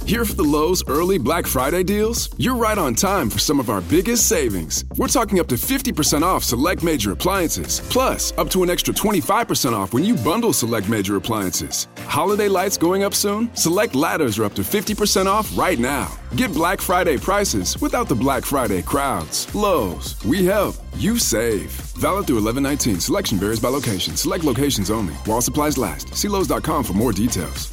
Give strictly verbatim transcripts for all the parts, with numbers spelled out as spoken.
Here for the Lowe's early Black Friday deals? You're right on time for some of our biggest savings. We're talking up to fifty percent off select major appliances, plus up to an extra twenty-five percent off when you bundle select major appliances. Holiday lights going up soon? Select ladders are up to fifty percent off right now. Get Black Friday prices without the Black Friday crowds. Lowe's, we help, you save. Valid through eleven nineteen. Selection varies by location. Select locations only. While supplies last. See Lowe's dot com for more details.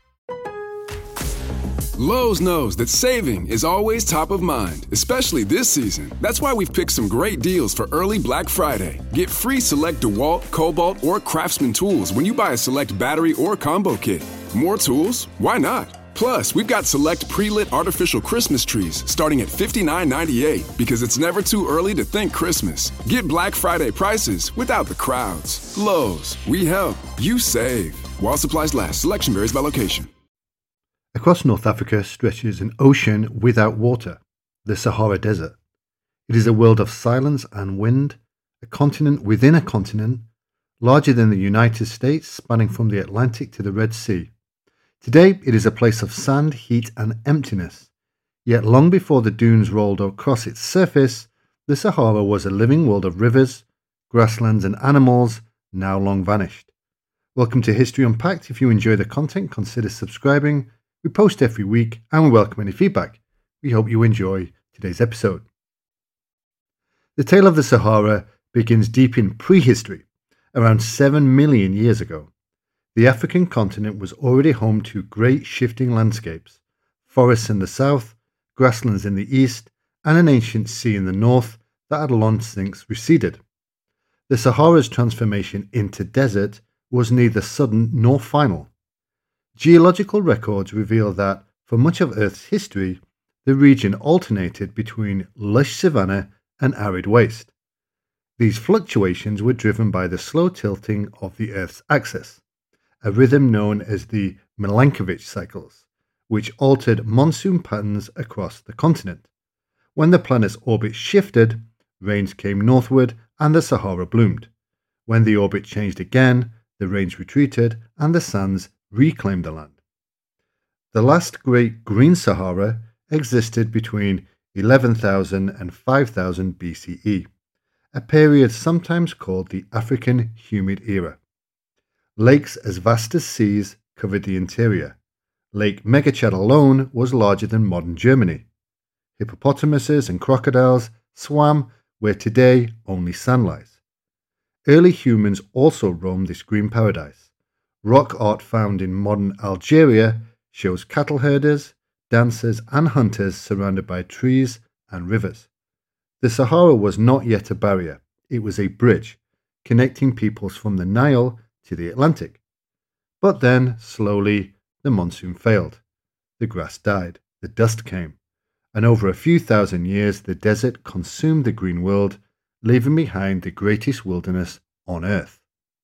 Lowe's knows that saving is always top of mind, especially this season. That's why we've picked some great deals for early Black Friday. Get free select DeWalt, Cobalt, or Craftsman tools when you buy a select battery or combo kit. More tools? Why not? Plus, we've got select pre-lit artificial Christmas trees starting at fifty-nine ninety-eight because it's never too early to think Christmas. Get Black Friday prices without the crowds. Lowe's, we help, you save. While supplies last, selection varies by location. Across North Africa stretches an ocean without water, the Sahara Desert. It is a world of silence and wind, a continent within a continent, larger than the United States, spanning from the Atlantic to the Red Sea. Today, it is a place of sand, heat, and emptiness. Yet long before the dunes rolled across its surface, the Sahara was a living world of rivers, grasslands, and animals, now long vanished. Welcome to History Unpacked. If you enjoy the content, consider subscribing. We post every week and we welcome any feedback. We hope you enjoy today's episode. The tale of the Sahara begins deep in prehistory, around seven million years ago. The African continent was already home to great shifting landscapes, forests in the south, grasslands in the east, and an ancient sea in the north that had long since receded. The Sahara's transformation into desert was neither sudden nor final. Geological records reveal that, for much of Earth's history, the region alternated between lush savanna and arid waste. These fluctuations were driven by the slow tilting of the Earth's axis, a rhythm known as the Milankovitch cycles, which altered monsoon patterns across the continent. When the planet's orbit shifted, rains came northward and the Sahara bloomed. When the orbit changed again, the rains retreated and the sands reclaimed the land. The last great green Sahara existed between eleven thousand and five thousand B C E, a period sometimes called the African Humid Era. Lakes as vast as seas covered the interior. Lake Megachad alone was larger than modern Germany. Hippopotamuses and crocodiles swam where today only sand lies. Early humans also roamed this green paradise. Rock art found in modern Algeria shows cattle herders, dancers, and hunters surrounded by trees and rivers. The Sahara was not yet a barrier, it was a bridge, connecting peoples from the Nile to the Atlantic. But then, slowly, the monsoon failed. The grass died, the dust came, and over a few thousand years the desert consumed the green world, leaving behind the greatest wilderness on Earth.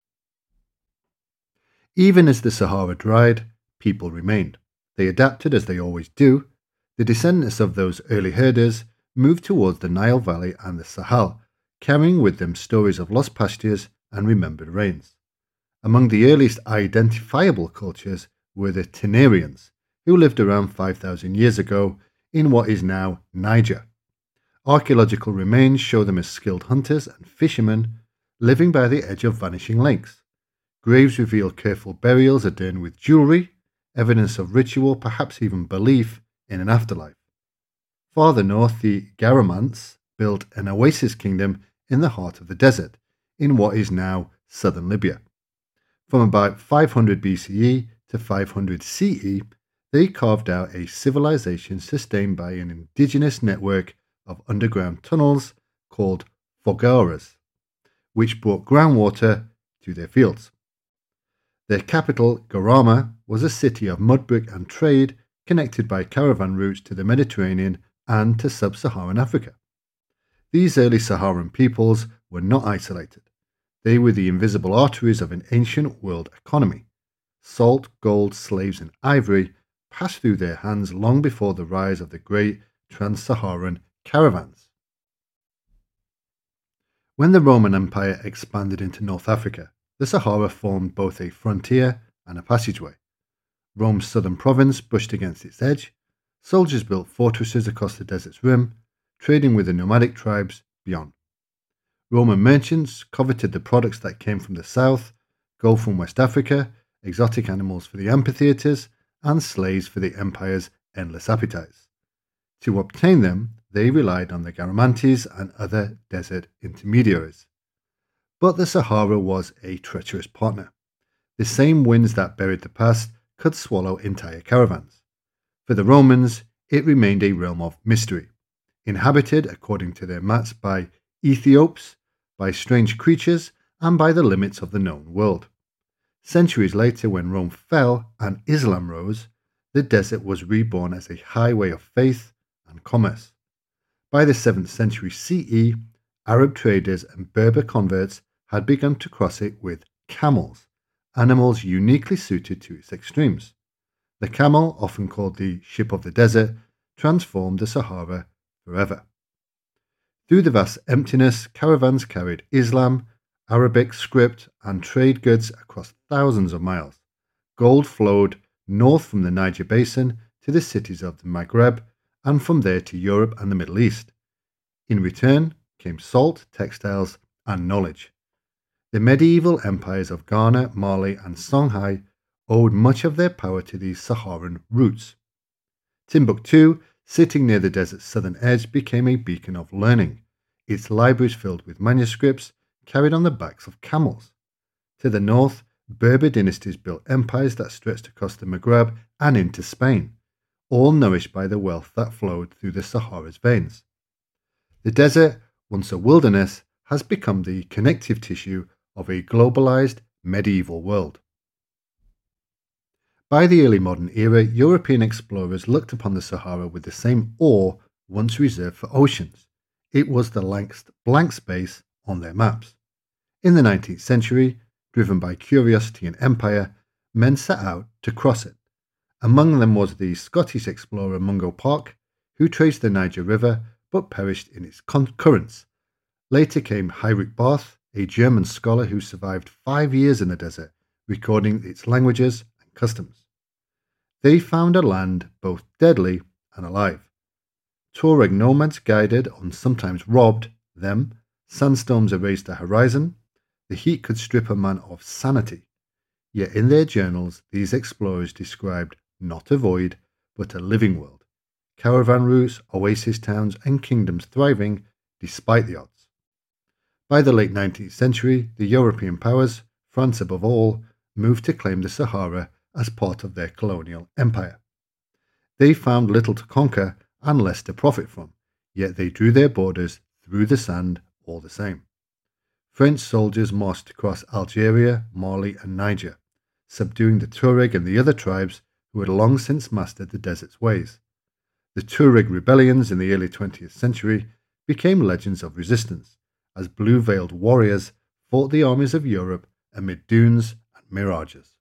Even as the Sahara dried, people remained. They adapted as they always do. The descendants of those early herders moved towards the Nile Valley and the Sahel, carrying with them stories of lost pastures and remembered rains. Among the earliest identifiable cultures were the Tenerians, who lived around five thousand years ago in what is now Niger. Archaeological remains show them as skilled hunters and fishermen living by the edge of vanishing lakes. Graves reveal careful burials adorned with jewelry, evidence of ritual, perhaps even belief in an afterlife. Farther north, the Garamants built an oasis kingdom in the heart of the desert, in what is now southern Libya. From about five hundred B C E to five hundred C E, they carved out a civilization sustained by an indigenous network of underground tunnels called fogaras, which brought groundwater to their fields. Their capital, Garama, was a city of mud brick and trade connected by caravan routes to the Mediterranean and to sub-Saharan Africa. These early Saharan peoples were not isolated. They were the invisible arteries of an ancient world economy. Salt, gold, slaves, and ivory passed through their hands long before the rise of the great trans-Saharan caravans. When the Roman Empire expanded into North Africa, the Sahara formed both a frontier and a passageway. Rome's southern province brushed against its edge. Soldiers built fortresses across the desert's rim, trading with the nomadic tribes beyond. Roman merchants coveted the products that came from the south, gold from West Africa, exotic animals for the amphitheatres, and slaves for the empire's endless appetites. To obtain them, they relied on the Garamantes and other desert intermediaries. But the Sahara was a treacherous partner. The same winds that buried the past could swallow entire caravans. For the Romans, it remained a realm of mystery, inhabited, according to their maps, by Ethiops, by strange creatures, and by the limits of the known world. Centuries later, when Rome fell and Islam rose, the desert was reborn as a highway of faith and commerce. By the seventh century C E, Arab traders and Berber converts had begun to cross it with camels, animals uniquely suited to its extremes. The camel, often called the ship of the desert, transformed the Sahara forever. Through the vast emptiness, caravans carried Islam, Arabic script, and trade goods across thousands of miles. Gold flowed north from the Niger Basin to the cities of the Maghreb, and from there to Europe and the Middle East. In return came salt, textiles, and knowledge. The medieval empires of Ghana, Mali, and Songhai owed much of their power to these Saharan routes. Timbuktu, sitting near the desert's southern edge, became a beacon of learning, its libraries filled with manuscripts carried on the backs of camels. To the north, Berber dynasties built empires that stretched across the Maghreb and into Spain, all nourished by the wealth that flowed through the Sahara's veins. The desert, once a wilderness, has become the connective tissue of a globalized medieval world. By the early modern era, European explorers looked upon the Sahara with the same awe once reserved for oceans. It was the last blank space on their maps. In the nineteenth century, driven by curiosity and empire, men set out to cross it. Among them was the Scottish explorer Mungo Park, who traced the Niger River but perished in its currents. Later came Heinrich Barth, a German scholar who survived five years in the desert, recording its languages and customs. They found a land both deadly and alive. Tuareg nomads guided, and sometimes robbed, them. Sandstorms erased the horizon. The heat could strip a man of sanity. Yet in their journals, these explorers described not a void, but a living world. Caravan routes, oasis towns, and kingdoms thriving despite the odds. By the late nineteenth century, the European powers, France above all, moved to claim the Sahara as part of their colonial empire. They found little to conquer and less to profit from, yet they drew their borders through the sand all the same. French soldiers marched across Algeria, Mali, and Niger, subduing the Tuareg and the other tribes who had long since mastered the desert's ways. The Tuareg rebellions in the early twentieth century became legends of resistance, as blue-veiled warriors fought the armies of Europe amid dunes and mirages.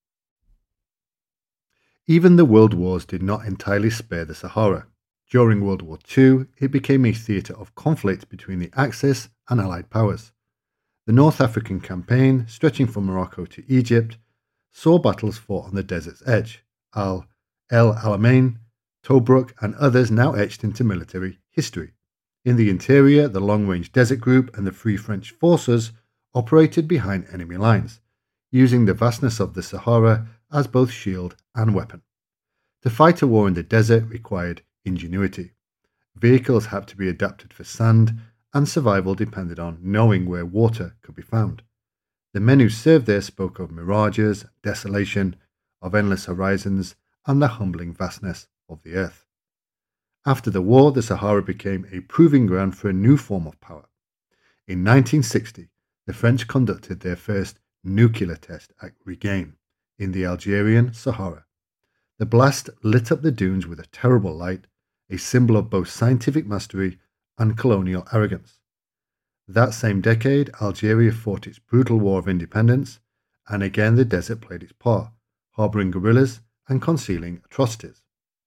Even the world wars did not entirely spare the Sahara. During World War Two, it became a theatre of conflict between the Axis and Allied powers. The North African campaign, stretching from Morocco to Egypt, saw battles fought on the desert's edge, Al El Alamein, Tobruk, and others now etched into military history. In the interior, the Long-Range Desert Group and the Free French Forces operated behind enemy lines, using the vastness of the Sahara as both shield and weapon. To fight a war in the desert required ingenuity. Vehicles had to be adapted for sand, and survival depended on knowing where water could be found. The men who served there spoke of mirages, desolation, of endless horizons, and the humbling vastness of the earth. After the war, the Sahara became a proving ground for a new form of power. In nineteen sixty, the French conducted their first nuclear test at Regain, in the Algerian Sahara. The blast lit up the dunes with a terrible light, a symbol of both scientific mastery and colonial arrogance. That same decade, Algeria fought its brutal war of independence, and again the desert played its part, harbouring guerrillas and concealing atrocities.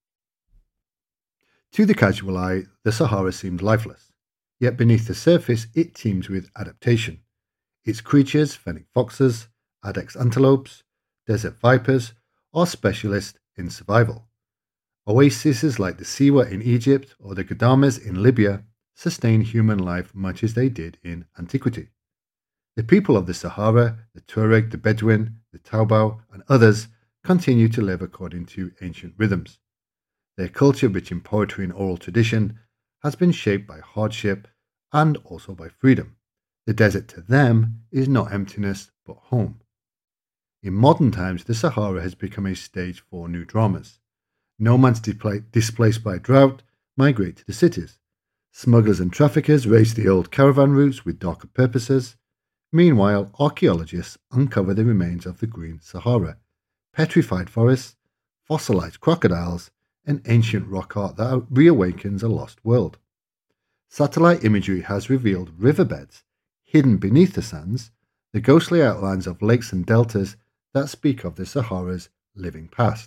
To the casual eye, the Sahara seemed lifeless, yet beneath the surface it teems with adaptation. Its creatures, fennec foxes, addax antelopes, desert vipers, are specialists in survival. Oases like the Siwa in Egypt or the Ghadames in Libya sustain human life much as they did in antiquity. The people of the Sahara, the Tuareg, the Bedouin, the Taubao, and others continue to live according to ancient rhythms. Their culture, rich in poetry and oral tradition, has been shaped by hardship and also by freedom. The desert to them is not emptiness but home. In modern times, the Sahara has become a stage for new dramas. Nomads displaced by drought migrate to the cities. Smugglers and traffickers race the old caravan routes with darker purposes. Meanwhile, archaeologists uncover the remains of the Green Sahara, petrified forests, fossilized crocodiles, and ancient rock art that reawakens a lost world. Satellite imagery has revealed riverbeds hidden beneath the sands, the ghostly outlines of lakes and deltas that speak of the Sahara's living past.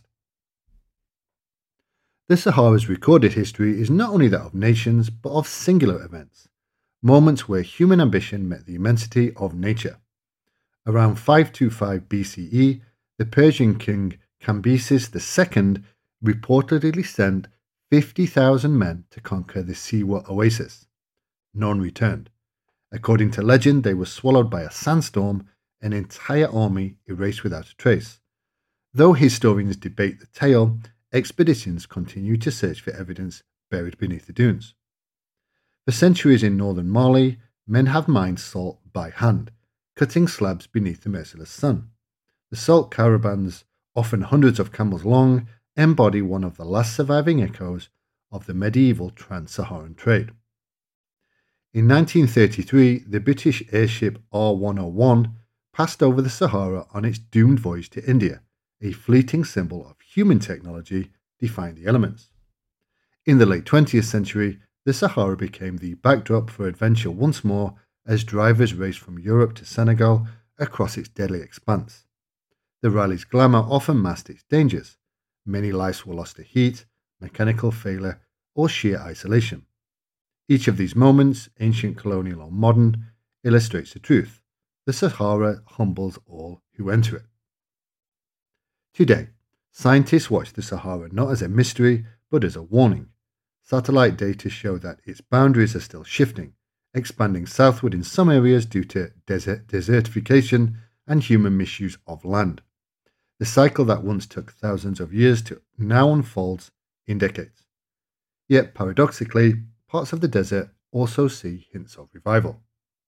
The Sahara's recorded history is not only that of nations, but of singular events, moments where human ambition met the immensity of nature. Around five twenty-five B C E, the Persian king Cambyses the Second reportedly sent fifty thousand men to conquer the Siwa oasis. None returned. According to legend, they were swallowed by a sandstorm, an entire army erased without a trace. Though historians debate the tale, expeditions continue to search for evidence buried beneath the dunes. For centuries in northern Mali, men have mined salt by hand, cutting slabs beneath the merciless sun. The salt caravans, often hundreds of camels long, embody one of the last surviving echoes of the medieval trans-Saharan trade. In nineteen thirty-three, the British airship R one oh one passed over the Sahara on its doomed voyage to India, a fleeting symbol of human technology defying the elements. In the late twentieth century, the Sahara became the backdrop for adventure once more as drivers raced from Europe to Senegal across its deadly expanse. The rally's glamour often masked its dangers. Many lives were lost to heat, mechanical failure, or sheer isolation. Each of these moments, ancient, colonial, or modern, illustrates the truth. The Sahara humbles all who enter it. Today, scientists watch the Sahara not as a mystery, but as a warning. Satellite data show that its boundaries are still shifting, expanding southward in some areas due to desert desertification and human misuse of land. The cycle that once took thousands of years to now unfolds in decades. Yet, paradoxically, parts of the desert also see hints of revival.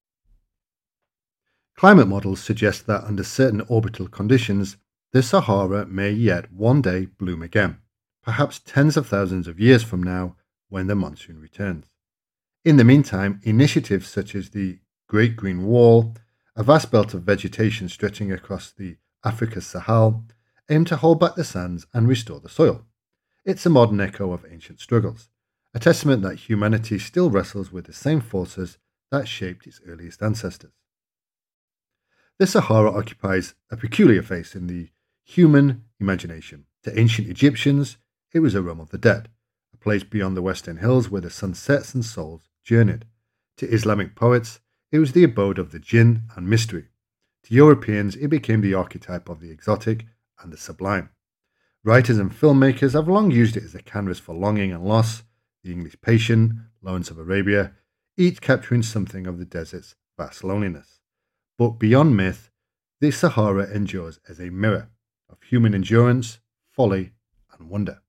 Climate models suggest that under certain orbital conditions, the Sahara may yet one day bloom again, perhaps tens of thousands of years from now when the monsoon returns. In the meantime, initiatives such as the Great Green Wall, a vast belt of vegetation stretching across the Africa's Sahel, aim to hold back the sands and restore the soil. It's a modern echo of ancient struggles, a testament that humanity still wrestles with the same forces that shaped its earliest ancestors. The Sahara occupies a peculiar place in the human imagination. To ancient Egyptians, it was a realm of the dead, a place beyond the western hills where the sun sets and souls journeyed. To Islamic poets, it was the abode of the jinn and mystery. To Europeans, it became the archetype of the exotic and the sublime. Writers and filmmakers have long used it as a canvas for longing and loss, the English Patient, Lawrence of Arabia, each capturing something of the desert's vast loneliness. But beyond myth, the Sahara endures as a mirror of human endurance, folly, and wonder.